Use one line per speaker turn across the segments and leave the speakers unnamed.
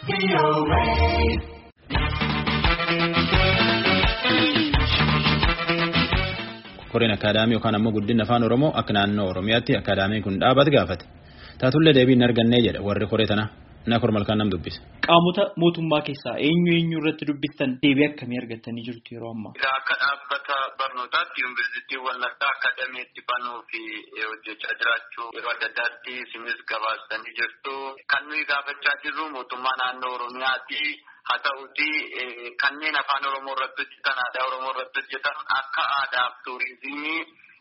Koreen akaadaamii yookaan ammoo guddina afaan Oromoo akka naannoo Oromiyaatti akaadaamiin kun dhaabate gaafate. Taatullee deebiin argannee jedha warri koree tana. Na kormal kan nam dubbise.
Qaamota mootummaa keessaa eenyu irratti dubbistan deebii akkamii argattanii jirtu yeroo ammaa?
Akka dhaabbata barnootaatti yuunivarsiitii Wallaggaa akaadaamiitti banuu fi hojjechaa jiraachuu yeroo adda addaatti isinis gabaastanii jirtu. Kan nuyi gaafachaa jirru mootummaa naannoo Oromiyaati. Haa ta'uuti kanneen afaan Oromoo irratti hojjetan, aadaa Oromoo irratti hojjetan akka aadaa fi tuurizimii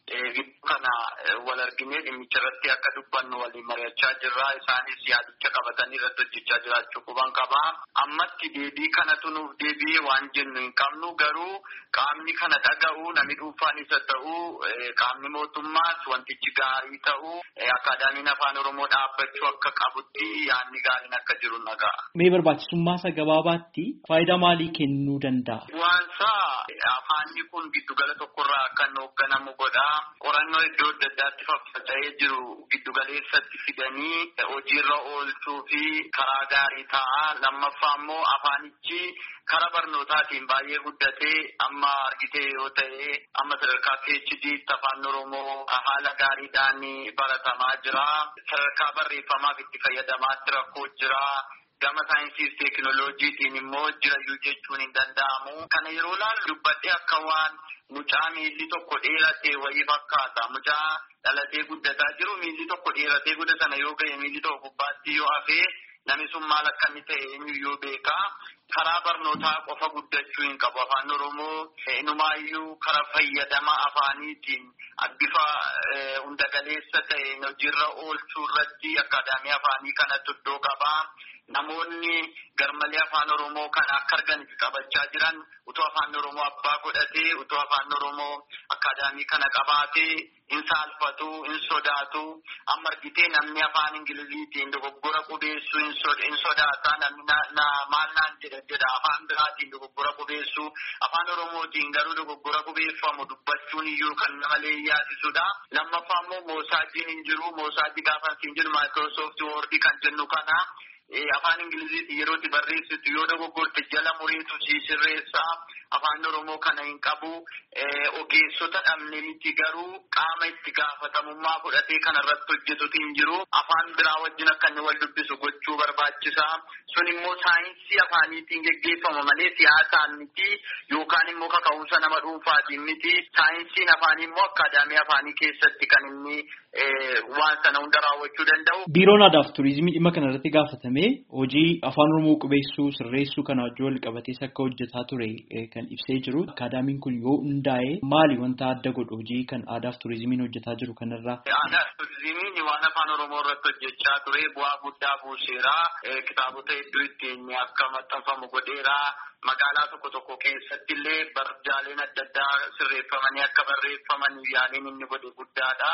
kana wal arginee dhimmicha irratti akka dubbannu waliin mari'achaa jirra. Isaanis yaadicha qabatanii irratti hojjechaa jiraachuu quban qaba. Ammatti deebii kanatu nuuf deebi'ee waan jennu hin qabnu, garuu qaamni kana dhaga'u namni dhuunfaan isa ta'u qaamni mootummaas wantichi gaarii ta'u akaadaamiin afaan Oromoo dhaabbachuu akka qabutti yaadni gaariin akka jiru nagaa.
Mee barbaachisummaa isa gabaabaatti faayidaa maalii kennuu danda'a?
Waansaa afaanni kun giddugala tokkorraa akka hoogganamu godha. Qorannoo iddoo adda addaatti faffaca'ee jiru giddugaleessatti fidanii hojiirra oolchuu fi karaa gaarii ta'a. Lammaffaa immoo afaanichi karaa barnootaatiin baay'ee guddatee amma argitee yoo ta'e amma sadarkaa PhD afaan Oromoo haala gaariidhaan baratamaa jira. Sadarkaa barreeffamaaf itti fayyadamaatti rakkoo jira. Gama saayinsii fi teekinooloojiitiin immoo jirayyuu jechuun hin danda'amu. Kana yeroo ilaallu dubbadhee akka waan mucaa miilli tokko dheeratee wayii fakkaata. Mucaa dhalatee guddataa jiru miilli tokko dheeratee guddatan yoo ga'e miilli tokko gubbaatti yoo hafee namni sun maal akka inni ta'e eenyuyyuu beeka. Karaa barnootaa qofa guddachuu hin qabu afaan Oromoo. Inumaayyuu karaa fayyadama afaaniitiin bifa hundagaleessa ta'een hojiirra oolchuu irratti akaadaamii afaanii kanatti iddoo qaba. Namoonni garmalee afaan Oromoo kana akka arganitti qabachaa jiran utuu afaan Oromoo abbaa godhatee utuu afaan Oromoo akaadaamii kana qabaatee hin saalfatu, hin sodaatu. Amma argitee namni afaan Ingiliziitiin dogoggora qubeessuu hin sodaata. Namni maal naan jedha afaan biraatiin dogoggora qubeessuu. Afaan Oromootiin garuu dogoggora qubeeffamu dubbachuun iyyuu kan nama leeyyaasisudha. Lammaffaa immoo moosaajiin hin jiru. Moosaajii gaafa hin jiru Microsoft Word kan jennu kana. Afaan Ingiliziitiin yeroo itti barreessitu yoo dogoggorte jala mureetu sirreessa. Afaan Oromoo kana hin qabu. Ogeessota dhabne miti garuu qaama itti gaafatamummaa fudhatee kanarratti hojjetutu hin jiru. Afaan biraa wajjin akka inni wal dubbisu gochuu barbaachisa. Sun immoo saayinsii afaaniitiin geggeeffama malee siyaasaan miti yookaan immoo kaka'umsa nama dhuunfaatiin miti. Saayinsiin afaanii immoo akaadaamii afaanii keessatti kan inni waan sana hunda raawwachuu danda'u.
Biiroon Aadaa fi Turizimii dhimma kanarratti gaafatamee hojii afaan Oromoo qubeessuu sirreessuu kana wajjin wal qabatees akka hojjetaa ture kan ibsee jiru. Akaadaamiin kun yoo hundaa'e maali wanta adda godhu hojii kan Aadaa fi Turizimiin hojjetaa jiru kanarraa?
Aadaa fi Turizimiin waan afaan Oromoo irratti hojjechaa ture bu'aa guddaa buuseera. Kitaabota hedduu ittiin akka maxxanfamu godheera. Magaalaa tokko keessatti illee barjaaleen adda addaa sirreeffamanii akka barreeffaman yaaliin inni godhe guddaadha.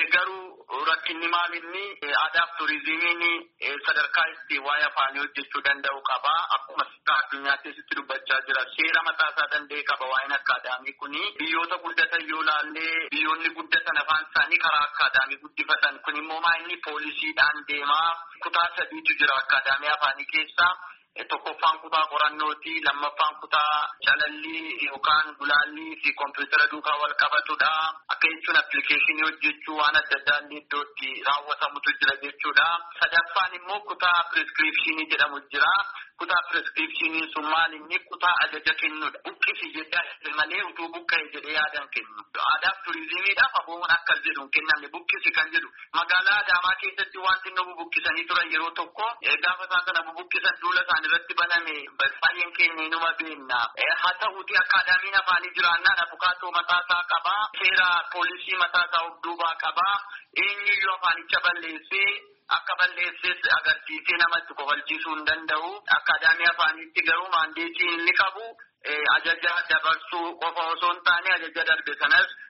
Garuu rakkinni maal inni aadaa fi turizimiin sadarkaa itti waa'ee afaanii hojjechuu danda'u qaba. Akkuma addunyaatti itti dubbachaa jira. Seera mataa isaa danda'e qaba waa'een akaadaamii kuni. Biyyoota guddatan yoo laallee biyyoonni guddatan afaan isaanii karaa akaadaamii guddifatan kun immoo inni poolisiidhaan deemaa. Kutaa sadiitu jira akaadaamii afaanii keessa. Tokkoffaan kutaa qorannooti, lammaffaan kutaa calallii yookaan gulaallii fi kompiitara duukaa wal qabatudha. Akka jechuun appilikeeshinii hojjechuu waan adda addaa illee iddootti raawwatamutu jira jechuudha. Sadaffaan immoo kutaa piriskiripshinii jedhamu jira. Kutaa piriskiripshiniin sun maal inni kutaa ajaja kennudha. Buqqisi jedhaa malee utuu buqqa'e jedhee yaadan kennu. Aadaa fi turizimiidhaaf aboomuun akkas jedhu hin kennamne buqqisi kan jedhu. Magaalaa Adaamaa keessatti wanti nu bubuqqisanii turan yeroo tokko gaafa isaan kana bubuqqisan duula isaanii irratti baname baay'een keenya inuma beekna. Haa ta'uuti akaadaamiin afaanii jiraannaan abukaatoo mataasaa qaba. Seera poolisii mataasaa of duubaa qaba. Eenyuyyuu afaanicha balleessee akka balleessees agarsiisee namatti kofalchiisuu hin danda'u. Akaadaamii afaaniitti garuu maandeetii inni qabu ajaja dabarsuu qofa osoo hin taane ajaja darbe sanas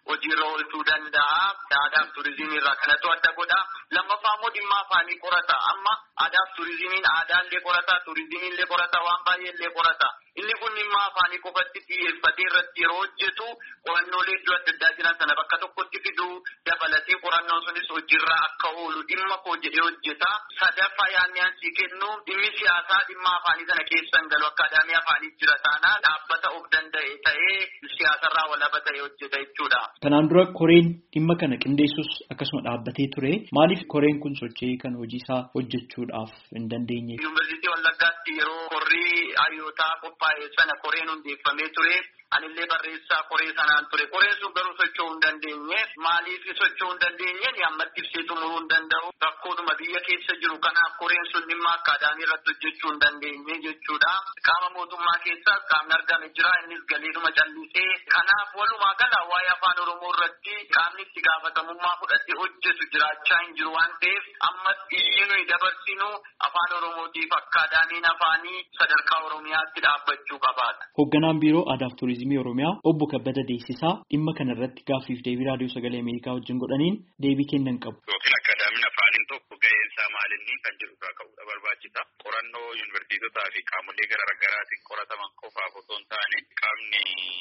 hojiirra oolchuu danda'a. Aadaaf turizimii irraa kanatu adda godha. Lammaffaa immoo dhimma afaanii qorata. Amma aadaaf turizimiin aadaallee qorata, turizimiillee qorata, waan baay'eellee qorata. Inni kun dhimma afaanii qofatti xiyyeeffatee irratti yeroo hojjetu qorannoolee iddoo adda addaa jiran sana bakka tokkotti fiduu dabalatee qorannoon sunis hojiirra akka oolu dhimma koo jedhee hojjeta. Sadaffaa yaadni ansii kennu dhimmi siyaasaa dhimma afaanii sana keessan galu akaadaamii afaanii jira taanaan dhaabbata of danda'e ta'ee siyaasarraa walaba ta'ee hojjeta jechuudha.
Kanaan dura koreen dhimma kana qindeessus akkasuma dhaabbatee ture. Maaliif koreen kun socho'ee kan hojii isaa hojjechuudhaaf hin dandeenye?
Yuunivarsiitii Wallaggaatti yeroo korrii hayyootaa qophaa'e sana koreen hundeeffamee ture. Anillee barreessaa koree sanaan ture. Koreen sun garuu socho'uu hin dandeenye. Maaliif socho'uu hin dandeenye? Ammatti ibsee xumuruu hin danda'u. Rakkoodhuma biyya keessa jiru kanaaf koreen sun dhimma akaadaamii irratti hojjechuu hin dandeenye jechuudha. Qaama mootummaa keessaas qaamni argame jira. Innis galeedhuma callisee. Kanaaf walumaa gala waa'ee afaan Oromoo irratti qaamni itti gaafatamummaa fudhatee hojjetu jiraachaa hin jiru waan ta'eef ammas iyyuu dabarsinu afaan Oromootiif akaadaamiin afaanii sadarkaa Oromiyaatti dhaabbachuu qabaata.
Hoogganaan biiroo aadaa fi turizimii Oromiyaa obbo Kabbada Deessisaa dhimma kana irratti gaaffiif deebii raadiyoo sagalee Ameerikaa wajjin godhaniin deebii kennan qabu.
Yookiin akaadaamiin afaaniin tokko ga'eensaa maalinni kan jedhu irraa ka'uudha barbaachisa. Qorannoo yuunivarsiitotaa fi qaamolee garaagaraatiin qorataman qofaaf osoo hin taane qaamni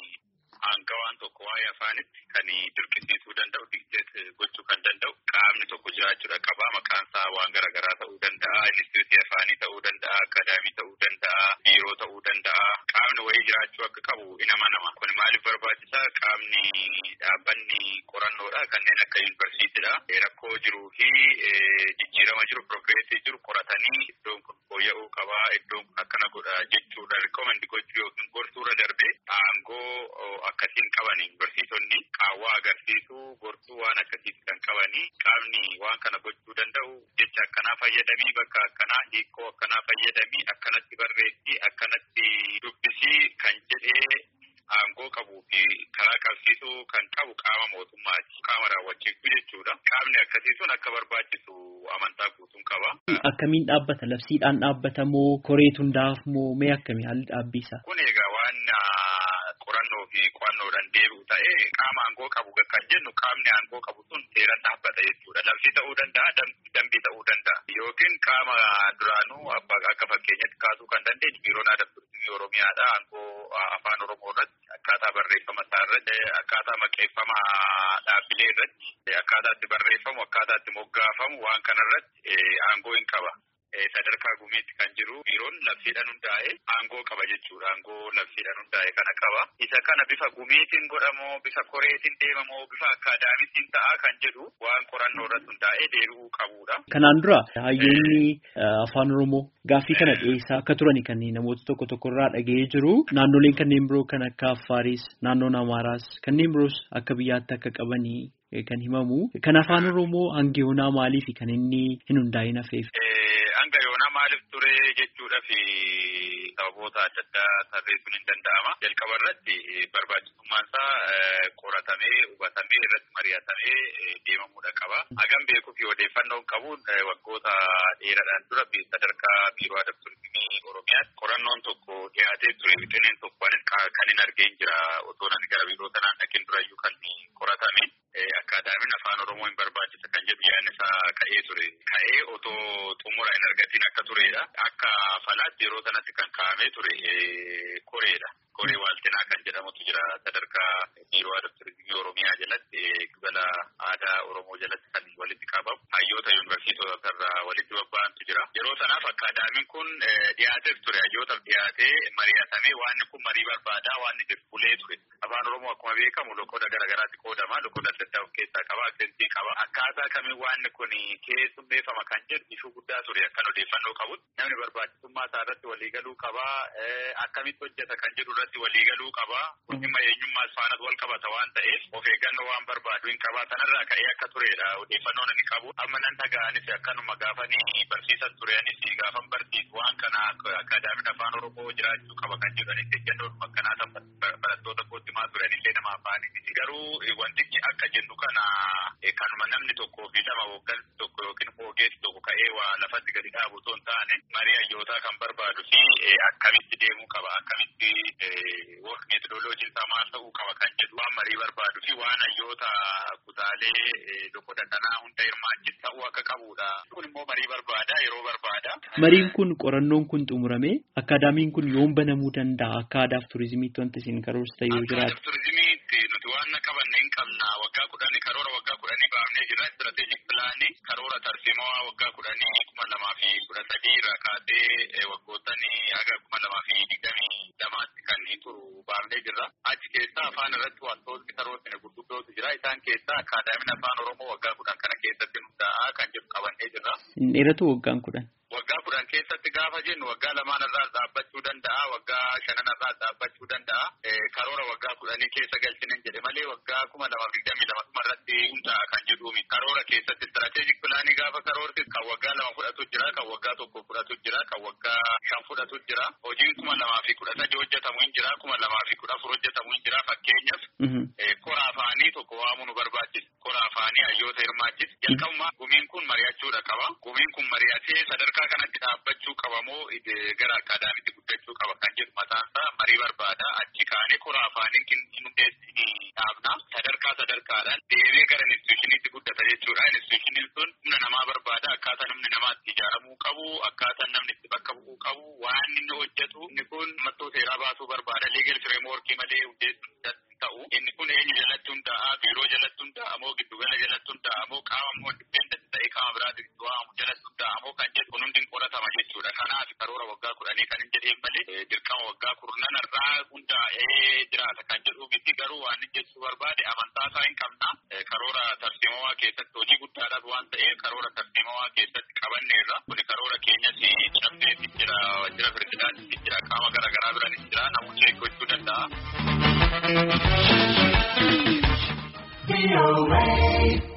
hanga waan tokko waa'ee afaanitti kan dirqisiisuu danda'u dikteet gochuu kan danda'u qaamni tokko jiraachuudha qaba. Maqaan isaa waan garaagaraa ta'uu danda'a. Inistituutii afaanii ta'uu danda'a. Akaadaamii ta'uu danda'a. Biiroo ta'uu danda'a. Qaamni wayii jiraachuu akka qabu in amanama. Kun maaliif barbaachisa? Qaamni dhaabbanni qorannoodha. Kanneen akka yuunivarsiitiidha. Rakkoo jiruu fi jijjiirama jiru progreesii jiru qoratanii iddoon kun fooyya'uu qaba. Iddoon kun akkana godha jechuudha. Rikoomandi gochuu yookiin gorsuurra darbee aangoo akkasiin qaban yuunivarsiitonni qaawwaa agarsiisuu gorsuu waan akkasiis kan qabanii qaamni waan kana gochuu danda'u jecha akkanaa fayyadamii bakka akkanaa hiikoo akkanaa fayyadamii akkanatti barreessii akkanatti dubbisii kan jedhee aangoo qabuu fi karaa qabsiisuu kan qabu qaama mootummaati. Qaama raawwachiisuu jechuudha. Qaamni akkasii sun akka barbaachisu amantaa guutuun qaba.
Akkamiin dhaabbata? Labsiidhaan dhaabbata moo koreetu hundaa'aaf moo mee akkamii haalli dhaabbisaa?
Kun egaa waan qorannoo fi qo'annoodhaan deebi'u ta'ee qaama aangoo qabu kan jennu qaamni aangoo qabu sun seeraan dhaabbata jechuudha. Labsii ta'uu danda'a, dambii ta'uu danda'a. Yookiin qaama duraanuu akka fakkeenyatti kaasuu kan dandeenyu biiroon aadaa fi turizimii Oromiyaadha. Aangoo afaan Oromoo irratti akkaataa barreeffama isaa irratti akkaataa maqeeffama dhaabbilee irratti akkaataa itti barreeffamu akkaataa itti moggaafamu waan kana irratti aangoo hin qaba. Sadarkaa gumiitti kan jiru biiroon labsiidhaan hundaa'e aangoo qaba jechuudha. Aangoo labsiidhaan hundaa'e kana qaba. Isa kana bifa gumiitiin godhamoo bifa koreetiin deemamoo bifa akaadaamiitiin ta'a kan jedhu waan qorannoo irratti hundaa'ee deebi'uu qabudha.
Kanaan dura hayyoonni afaan Oromoo gaaffii kana dhiyeessaa akka turani kan namoota tokko tokko irraa dhaga'ee jiru. Naannoleen kanneen biroo kan akka Affaaris, naannoon Amaaraas kanneen biroos akka biyyaatti akka qabanii kan himamu. Kan afaan Oromoo hanga yoonaa maaliif kan inni hin hundaa'in hafeef?
Hanga yoonaa maaliif ture jechuudha fi sababoota adda addaa tarreessuun hin danda'ama. Jalqaba irratti barbaachisummaan isaa qoratamee hubatamee irratti mari'atamee deemamuudha qaba. Hagam beekuu fi odeeffannoon qabuun waggoota dheeraadhaan dura sadarkaa biiroo aadaa fi turizimii Oromiyaatti qorannoon tokko dhiyaatee ture. Wixineen tokko kan hin argeen jira otoo nan gara biiroo sanaan dhaqeen durayyuu kan qoratame. Akaadaamiin afaan Oromoo hin barbaachisa kan jedhu yaadni isaa ka'ee ture. Ka'ee otoo xumura hin argatiin akka turedha. Akka falaatti yeroo sanatti kan kaa'amee ture koreedha. Koree waaltinaa kan jedhamutu jira sadarkaa biiroo aadaa fi turizimii Oromiyaa jalatti gala aadaa Oromoo jalatti kan walitti qabamu hayyoota yuunivarsiitota irraa walitti bobba'antu jira. Yeroo sanaaf akaadaamiin kun dhiyaateef ture. Hayyootaaf dhiyaatee mari'atamee waanni kun marii barbaadaa waanni dirqulee ture. Afaan Oromoo akkuma beekamu loqoda garaagaraatti qoodama. Loqoda adda addaa of keessaa qaba. Aksentii qaba. Akkaataa kamiin waanni kun keessummeeffama kan jedhu ishuu guddaa ture. Akkan odeeffannoo qabutti namni barbaachisummaa isaa irratti waliigaluu qaba. Akkamitti hojjeta kan jedhu irratti waliigaluu qaba. Kun dhimma eenyummaas faana wal qabata waan ta'eef of eeggannoo waan barbaadu hin qaba. Sanarraa ka'ee akka turedha. Odeeffannoon inni qabu. Amma nan dhaga'anis akkanuma gaafanii barsiisan tureanis gaafan barsiisu waan kana akaadaamiin afaan Oromoo jiraachuu qaba kan jedhanis ejjennoon akkanaa barattoota kootti maa turanillee nama afaanii. Garuu wantichi akka jennu kana kanuma namni tokkoo fi lama hooggansi tokko yookiin hoogeessi tokko ka'ee waa lafatti gadi dhaabu osoo hin taane marii hayyootaa kan barbaadu fi akkamitti deemuu qaba akkamitti work methodologiin isaa maal ta'uu qaba kan jedhu waan marii barbaadu fi waan hayyoota kutaalee lokoda kanaa hunda hirmaachis ta'uu akka qabudha. Kun immoo marii barbaada, yeroo barbaada.
Mariin kun qorannoon kun xumurame akaadaamiin kun yoom banamuu danda'a? Akka aadaaf turizimiitti wanti isin karoorsitan yoo jiraate.
Aadaaf turizimiitti nuti waan qabanne hin qabna. Waggaa 10 karoora waggaa 10 baafnee jira. Istirateejik pilaanii karoora tarsiimaa waggaa 10 2013 irraa kaasee waggootanii haga 2022 kan turu baafnee jirra. Achi keessaa afaan irratti wantoonni karoorfine gurguddootu jira. Isaan keessaa akaadaamiin afaan Oromoo waggaa 10 kana keessatti hundaa'aa kan jedhu qabannee jirra.
Hin dheeratu waggaan 10.
Waggaa 10 keessatti gaafa jennu waggaa 2 irraa dhaabbachuu danda'a, waggaa 5 irraa dhaabbachuu danda'a. Karoora waggaa 10 keessa galchinen jedhe malee waggaa 2022 irratti hundaa'a kan jedhuumi. Karoora keessatti istirateejik pilaanii gaafa karoorti kan waggaa 2 fudhatu jira, kan waggaa 1 fudhatu jira, kan waggaa 5 fudhatu jira. Hojiin 2013 hojjetamu hin jira, 2014 hojjetamu hin jira. Fakkeenyaaf kora afaanii tokko waamuu nu barbaachisa. Kora afaanii hayyoota hirmaachisa. Jalqabumaa gumiin kun mari'achuudha qaba. Gumiin kun mari'atee sadarkaa kanatti dhaabbachuu qaba moo gara akaadaamiitti guddachuu qaba kan jedhu mataansaa marii barbaada. Achi kaanee kora afaaniin hundeessanii dhaabna. Sadarkaadhaan deemee gara institushiniitti guddata jechuudha. Institushiniin sun humna namaa barbaada. Akkaataa namni namaatti ijaaramuu qabu, akkaataa namni itti bakka bu'uu qabu, waan inni hojjetu. Inni kun mattoo seeraa baasuu barbaada. Legal fireemworkii malee hundeessuun ta'u. Inni kun eenyu jalatti hundaa'a, biiroo jalatti hundaa'a moo giddugala jalatti hundaa'a moo qaama moo dipeendenti ta'ee qaama biraatiif waamu jalatti hundaa'a moo kan jedhu kun hundi qoratama jechuudha. Kanaaf karoora waggaa 10 kan hin jedheen malee dirqama waggaa 10 irraa hundaa'ee jiraata kan jedhu miti. Garuu waan inni jechuu barbaade amantaa isaa hin qabna. Karoora tarsiimawaa keessatti hojii guddaadhaaf waan ta'eef karoora tarsiimawaa keessatti qabanneerra. Kuni karoora keenyas cabseetti jira, wajjira pirezidaantiitti jira, qaama garaagaraa biranis jira, namoonni eeggachuu danda'a.